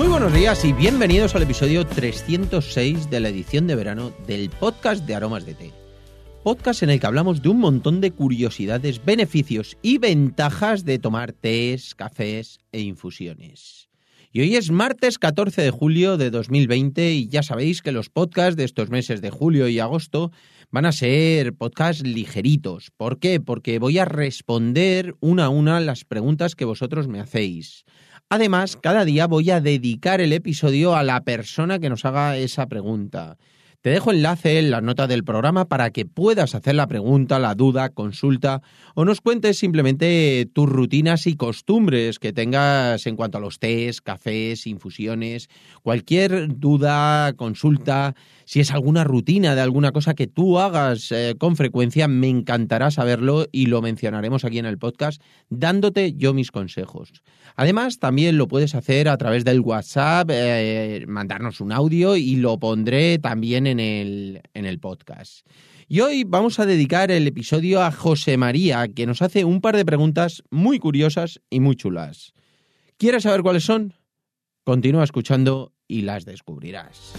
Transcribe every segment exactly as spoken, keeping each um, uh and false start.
Muy buenos días y bienvenidos al episodio trescientos seis de la edición de verano del podcast de Aromas de Té. Podcast en el que hablamos de un montón de curiosidades, beneficios y ventajas de tomar tés, cafés e infusiones. Y hoy es martes catorce de julio de dos mil veinte y ya sabéis que los podcasts de estos meses de julio y agosto van a ser podcasts ligeritos. ¿Por qué? Porque voy a responder una a una las preguntas que vosotros me hacéis. Además, cada día voy a dedicar el episodio a la persona que nos haga esa pregunta. Te dejo enlace en la nota del programa para que puedas hacer la pregunta, la duda, consulta o nos cuentes simplemente tus rutinas y costumbres que tengas en cuanto a los tés, cafés, infusiones, cualquier duda, consulta. Si es alguna rutina de alguna cosa que tú hagas eh, con frecuencia, me encantará saberlo y lo mencionaremos aquí en el podcast dándote yo mis consejos. Además, también lo puedes hacer a través del WhatsApp, eh, mandarnos un audio y lo pondré también en el, en el podcast. Y hoy vamos a dedicar el episodio a José María, que nos hace un par de preguntas muy curiosas y muy chulas. ¿Quieres saber cuáles son? Continúa escuchando y las descubrirás.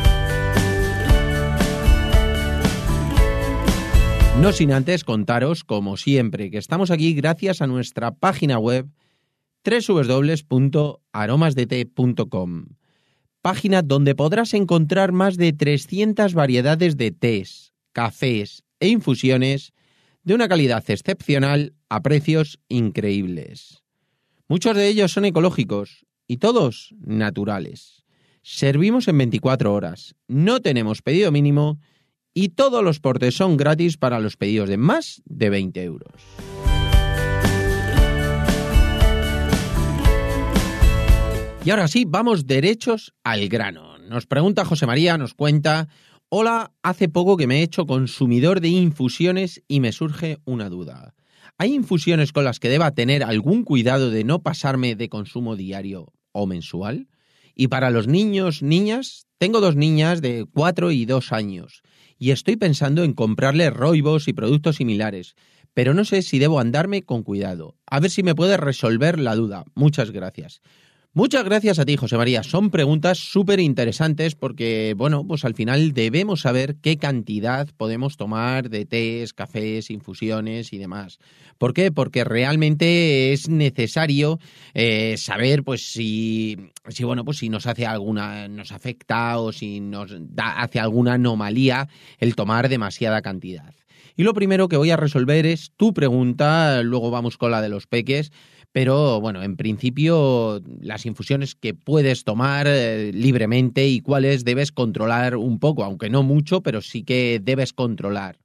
No sin antes contaros, como siempre, que estamos aquí gracias a nuestra página web doble u doble u doble u punto aromas de té punto com, página donde podrás encontrar más de trescientas variedades de tés, cafés e infusiones de una calidad excepcional a precios increíbles. Muchos de ellos son ecológicos y todos naturales. Servimos en veinticuatro horas, no tenemos pedido mínimo y todos los portes son gratis para los pedidos de más de veinte euros. Y ahora sí, vamos derechos al grano. Nos pregunta José María, nos cuenta: hola, hace poco que me he hecho consumidor de infusiones y me surge una duda. ¿Hay infusiones con las que deba tener algún cuidado de no pasarme de consumo diario o mensual? Y para los niños, niñas, tengo dos niñas de cuatro y dos años y estoy pensando en comprarles roibos y productos similares, pero no sé si debo andarme con cuidado. A ver si me puedes resolver la duda. Muchas gracias. Muchas gracias a ti, José María. Son preguntas súper interesantes porque, bueno, pues al final debemos saber qué cantidad podemos tomar de tés, cafés, infusiones y demás. ¿Por qué? Porque realmente es necesario eh, saber, pues, si, si, bueno, pues si nos hace alguna, nos afecta o si nos da, hace alguna anomalía el tomar demasiada cantidad. Y lo primero que voy a resolver es tu pregunta, luego vamos con la de los peques. Pero, bueno, en principio, las infusiones que puedes tomar eh, libremente y cuáles debes controlar un poco, aunque no mucho, pero sí que debes controlar.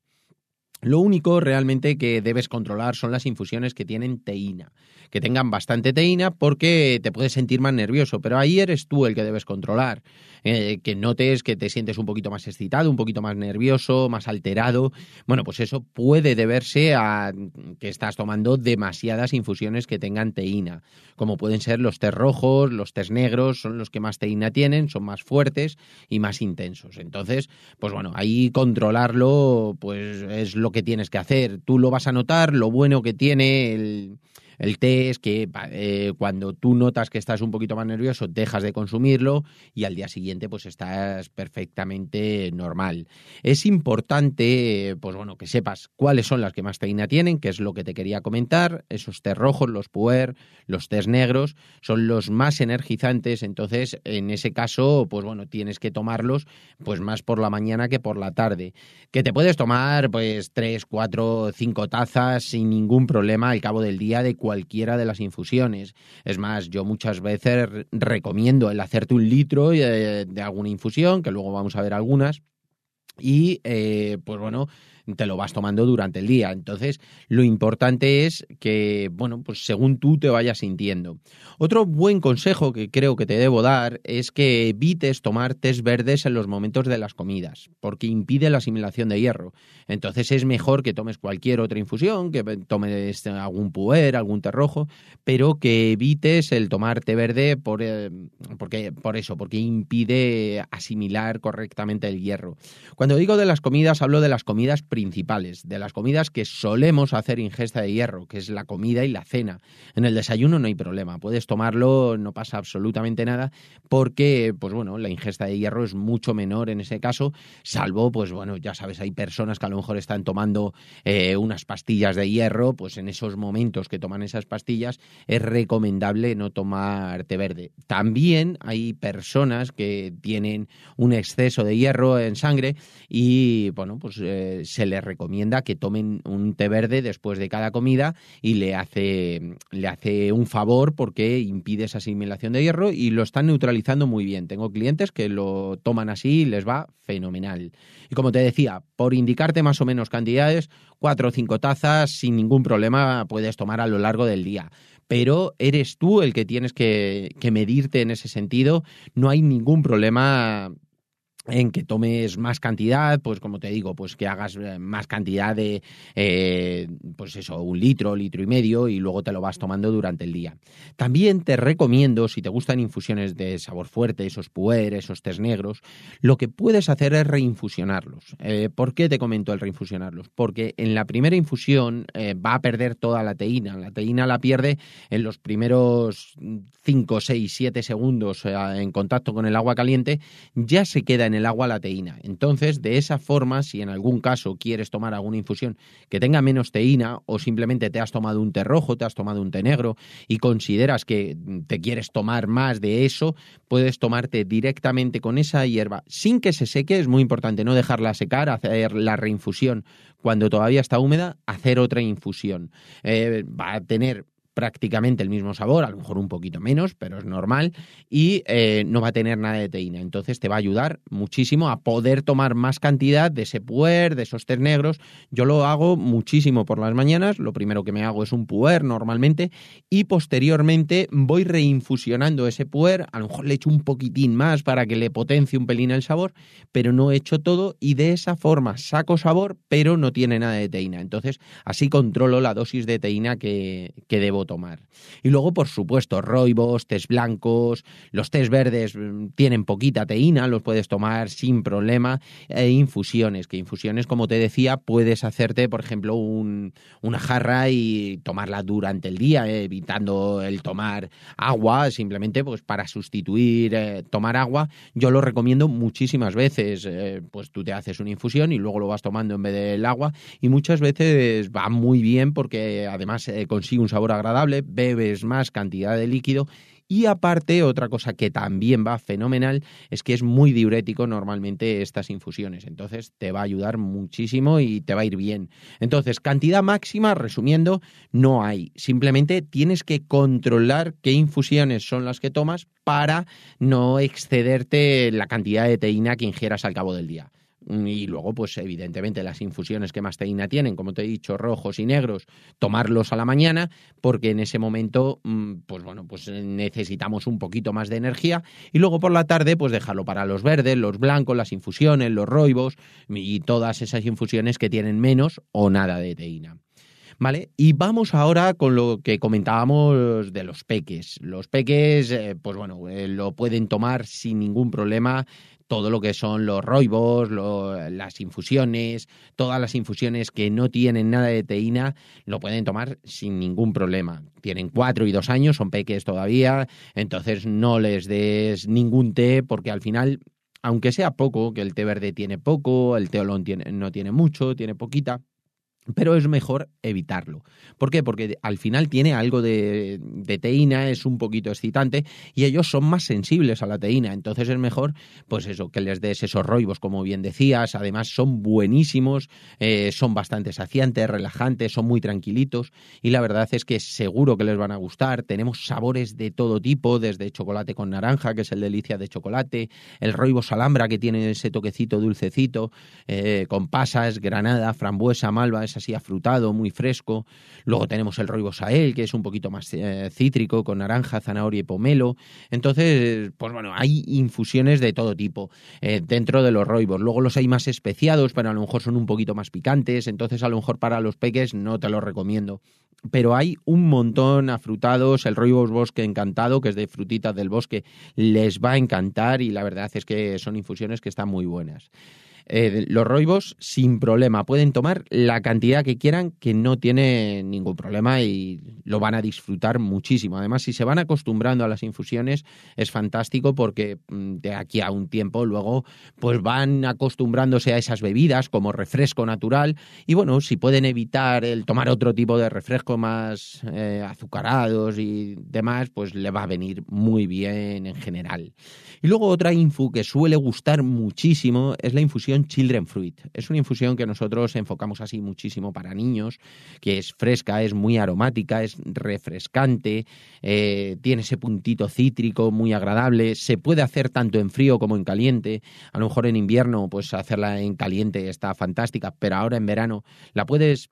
Lo único realmente que debes controlar son las infusiones que tienen teína, que tengan bastante teína porque te puedes sentir más nervioso, pero ahí eres tú el que debes controlar, eh, que notes que te sientes un poquito más excitado, un poquito más nervioso, más alterado. Bueno, pues eso puede deberse a que estás tomando demasiadas infusiones que tengan teína, como pueden ser los tés rojos, los tés negros, son los que más teína tienen, son más fuertes y más intensos. Entonces, pues bueno, ahí controlarlo pues es lo que tienes que hacer. Tú lo vas a notar. Lo bueno que tiene el, el té es que eh, cuando tú notas que estás un poquito más nervioso, dejas de consumirlo y al día siguiente pues estás perfectamente normal. Es importante, pues bueno, que sepas cuáles son las que más teína tienen, que es lo que te quería comentar. Esos tés rojos, los puer, los tés negros, son los más energizantes. Entonces, en ese caso, pues bueno, tienes que tomarlos pues más por la mañana que por la tarde. Que te puedes tomar pues tres, cuatro, cinco tazas sin ningún problema al cabo del día de cualquiera de las infusiones. Es más, yo muchas veces recomiendo el hacerte un litro de, de alguna infusión, que luego vamos a ver algunas, y eh, pues bueno, te lo vas tomando durante el día. Entonces, lo importante es que, bueno, pues según tú te vayas sintiendo. Otro buen consejo que creo que te debo dar es que evites tomar tés verdes en los momentos de las comidas, porque impide la asimilación de hierro. Entonces, es mejor que tomes cualquier otra infusión, que tomes algún puer, algún té rojo, pero que evites el tomar té verde por, eh, porque, por eso, porque impide asimilar correctamente el hierro. Cuando digo de las comidas, hablo de las comidas principales, de las comidas que solemos hacer ingesta de hierro, que es la comida y la cena. En el desayuno no hay problema, puedes tomarlo, no pasa absolutamente nada, porque, pues bueno, la ingesta de hierro es mucho menor en ese caso, salvo, pues bueno, ya sabes, hay personas que a lo mejor están tomando eh, unas pastillas de hierro, pues en esos momentos que toman esas pastillas es recomendable no tomar té verde. También hay personas que tienen un exceso de hierro en sangre y, bueno, pues eh, se les recomienda que tomen un té verde después de cada comida y le hace, le hace un favor porque impide esa asimilación de hierro y lo están neutralizando muy bien. Tengo clientes que lo toman así y les va fenomenal. Y como te decía, por indicarte más o menos cantidades, cuatro o cinco tazas sin ningún problema puedes tomar a lo largo del día. Pero eres tú el que tienes que, que medirte en ese sentido. No hay ningún problema en que tomes más cantidad, pues como te digo, pues que hagas más cantidad de, eh, pues eso, un litro, litro y medio y luego te lo vas tomando durante el día. También te recomiendo, si te gustan infusiones de sabor fuerte, esos puer, esos tés negros, lo que puedes hacer es reinfusionarlos. Eh, ¿Por qué te comento el reinfusionarlos? Porque en la primera infusión eh, va a perder toda la teína. La teína la pierde en los primeros cinco, seis, siete segundos eh, en contacto con el agua caliente, ya se queda en en el agua la teína. Entonces, de esa forma, si en algún caso quieres tomar alguna infusión que tenga menos teína o simplemente te has tomado un té rojo, te has tomado un té negro y consideras que te quieres tomar más de eso, puedes tomarte directamente con esa hierba sin que se seque. Es muy importante no dejarla secar, hacer la reinfusión cuando todavía está húmeda, hacer otra infusión. Eh, va a tener prácticamente el mismo sabor, a lo mejor un poquito menos, pero es normal, y eh, no va a tener nada de teína. Entonces te va a ayudar muchísimo a poder tomar más cantidad de ese puer, de esos tés negros. Yo lo hago muchísimo por las mañanas, lo primero que me hago es un puer normalmente, y posteriormente voy reinfusionando ese puer, a lo mejor le echo un poquitín más para que le potencie un pelín el sabor, pero no he hecho todo y de esa forma saco sabor, pero no tiene nada de teína. Entonces así controlo la dosis de teína que, que debo tomar. Y luego, por supuesto, roibos, tés blancos, los tés verdes tienen poquita teína, los puedes tomar sin problema, e infusiones, que infusiones, como te decía, puedes hacerte, por ejemplo, un, una jarra y tomarla durante el día, eh, evitando el tomar agua, simplemente pues para sustituir eh, tomar agua. Yo lo recomiendo muchísimas veces, eh, pues tú te haces una infusión y luego lo vas tomando en vez del agua y muchas veces va muy bien porque además eh, consigue un sabor agradable, bebes más cantidad de líquido y aparte otra cosa que también va fenomenal es que es muy diurético normalmente estas infusiones, entonces te va a ayudar muchísimo y te va a ir bien. Entonces, cantidad máxima, resumiendo, no hay, simplemente tienes que controlar qué infusiones son las que tomas para no excederte la cantidad de teína que ingieras al cabo del día. Y luego, pues evidentemente las infusiones que más teína tienen, como te he dicho, rojos y negros, tomarlos a la mañana, porque en ese momento, pues bueno, pues necesitamos un poquito más de energía, y luego por la tarde, pues dejarlo para los verdes, los blancos, las infusiones, los roibos y todas esas infusiones que tienen menos o nada de teína. ¿Vale? Y vamos ahora con lo que comentábamos de los peques. Los peques, eh, pues bueno, eh, lo pueden tomar sin ningún problema. Todo lo que son los roibos, lo, las infusiones, todas las infusiones que no tienen nada de teína, lo pueden tomar sin ningún problema. Tienen cuatro y dos años, son peques todavía, entonces no les des ningún té porque al final, aunque sea poco, que el té verde tiene poco, el té oolong tiene, no tiene mucho, tiene poquita, pero es mejor evitarlo. ¿Por qué? Porque al final tiene algo de, de teína, es un poquito excitante y ellos son más sensibles a la teína. Entonces es mejor, pues eso, que les des esos roibos, como bien decías. Además son buenísimos, eh, son bastante saciantes, relajantes, son muy tranquilitos y la verdad es que seguro que les van a gustar. Tenemos sabores de todo tipo, desde chocolate con naranja, que es el delicia de chocolate, el roibos alhambra, que tiene ese toquecito dulcecito, eh, con pasas, granada, frambuesa, malva, es así afrutado, muy fresco. Luego tenemos el roibos Sael, que es un poquito más eh, cítrico, con naranja, zanahoria y pomelo. Entonces, pues bueno, hay infusiones de todo tipo eh, dentro de los roibos. Luego los hay más especiados, pero a lo mejor son un poquito más picantes, entonces a lo mejor para los peques no te los recomiendo. Pero hay un montón afrutados, el roibos bosque encantado, que es de frutitas del bosque, les va a encantar y la verdad es que son infusiones que están muy buenas. eh, los roibos sin problema. Pueden tomar la cantidad que quieran, que no tiene ningún problema y lo van a disfrutar muchísimo. Además, si se van acostumbrando a las infusiones, es fantástico porque de aquí a un tiempo luego pues van acostumbrándose a esas bebidas como refresco natural y bueno, si pueden evitar el tomar otro tipo de refresco más eh, azucarados y demás, pues le va a venir muy bien en general. Y luego otra infu que suele gustar muchísimo es la infusión Children Fruit. Es una infusión que nosotros enfocamos así muchísimo para niños, que es fresca, es muy aromática, es refrescante, eh, tiene ese puntito cítrico muy agradable, se puede hacer tanto en frío como en caliente. A lo mejor en invierno pues hacerla en caliente está fantástica, pero ahora en verano la puedes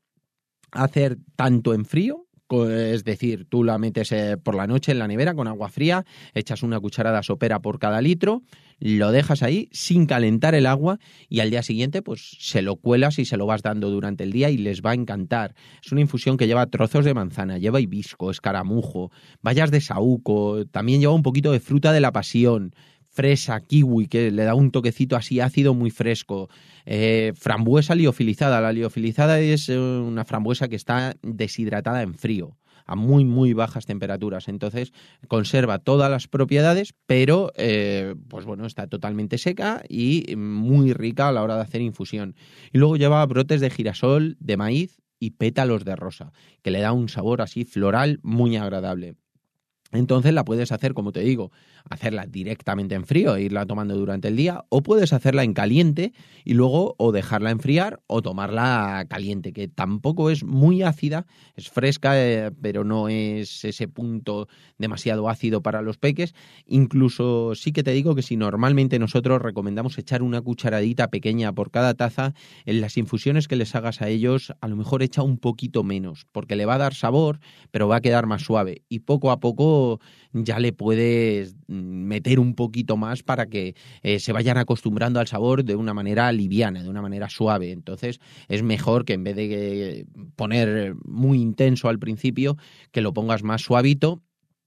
hacer tanto en frío, es decir, tú la metes por la noche en la nevera con agua fría, echas una cucharada sopera por cada litro, lo dejas ahí sin calentar el agua y al día siguiente pues se lo cuelas y se lo vas dando durante el día y les va a encantar. Es una infusión que lleva trozos de manzana, lleva hibisco, escaramujo, bayas de saúco, también lleva un poquito de fruta de la pasión, fresa, kiwi, que le da un toquecito así ácido muy fresco, eh, frambuesa liofilizada. La liofilizada es una frambuesa que está deshidratada en frío, a muy, muy bajas temperaturas. Entonces, conserva todas las propiedades, pero, eh, pues bueno, está totalmente seca y muy rica a la hora de hacer infusión. Y luego lleva brotes de girasol, de maíz y pétalos de rosa, que le da un sabor así floral muy agradable. Entonces la puedes hacer, como te digo, hacerla directamente en frío e irla tomando durante el día, o puedes hacerla en caliente y luego o dejarla enfriar o tomarla caliente, que tampoco es muy ácida, es fresca, eh, pero no es ese punto demasiado ácido para los peques. Incluso sí que te digo que si normalmente nosotros recomendamos echar una cucharadita pequeña por cada taza, en las infusiones que les hagas a ellos, a lo mejor echa un poquito menos, porque le va a dar sabor, pero va a quedar más suave y poco a poco ya le puedes meter un poquito más para que eh, se vayan acostumbrando al sabor de una manera liviana, de una manera suave. Entonces es mejor que en vez de poner muy intenso al principio, que lo pongas más suavito.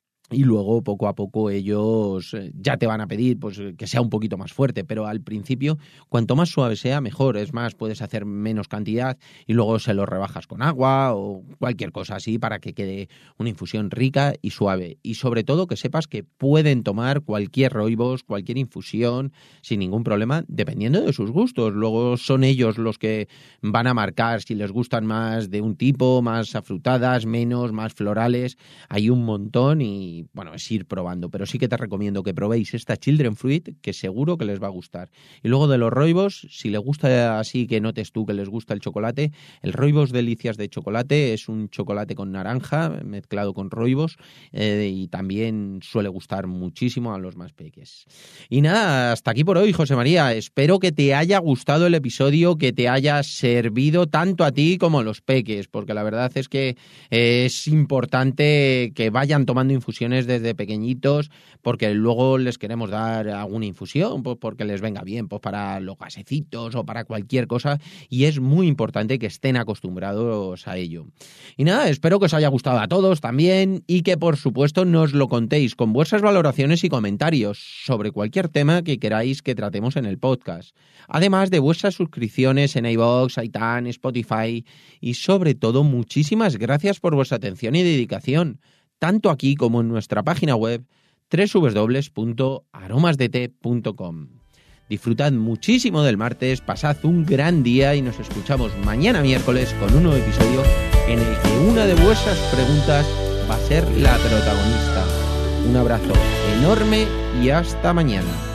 Y luego poco a poco ellos ya te van a pedir pues que sea un poquito más fuerte, pero al principio cuanto más suave sea mejor. Es más, puedes hacer menos cantidad y luego se lo rebajas con agua o cualquier cosa así para que quede una infusión rica y suave. Y sobre todo que sepas que pueden tomar cualquier roibos, cualquier infusión sin ningún problema, dependiendo de sus gustos. Luego son ellos los que van a marcar si les gustan más de un tipo, más afrutadas, menos, más florales. Hay un montón y bueno, es ir probando, pero sí que te recomiendo que probéis esta Children Fruit, que seguro que les va a gustar. Y luego de los roibos, si les gusta así que notes tú que les gusta el chocolate, el roibos delicias de chocolate es un chocolate con naranja mezclado con roibos eh, y también suele gustar muchísimo a los más peques. Y nada, hasta aquí por hoy, José María. Espero que te haya gustado el episodio, que te haya servido tanto a ti como a los peques, porque la verdad es que es importante que vayan tomando infusiones desde pequeñitos, porque luego les queremos dar alguna infusión, pues porque les venga bien, pues para los gasecitos o para cualquier cosa, y es muy importante que estén acostumbrados a ello. Y nada, espero que os haya gustado a todos también y que por supuesto nos lo contéis con vuestras valoraciones y comentarios sobre cualquier tema que queráis que tratemos en el podcast, además de vuestras suscripciones en iVoox, iTunes, Spotify y sobre todo muchísimas gracias por vuestra atención y dedicación, tanto aquí como en nuestra página web doble u doble u doble u punto aromas de té punto com. Disfrutad muchísimo del martes, pasad un gran día y nos escuchamos mañana miércoles con un nuevo episodio en el que una de vuestras preguntas va a ser la protagonista. Un abrazo enorme y hasta mañana.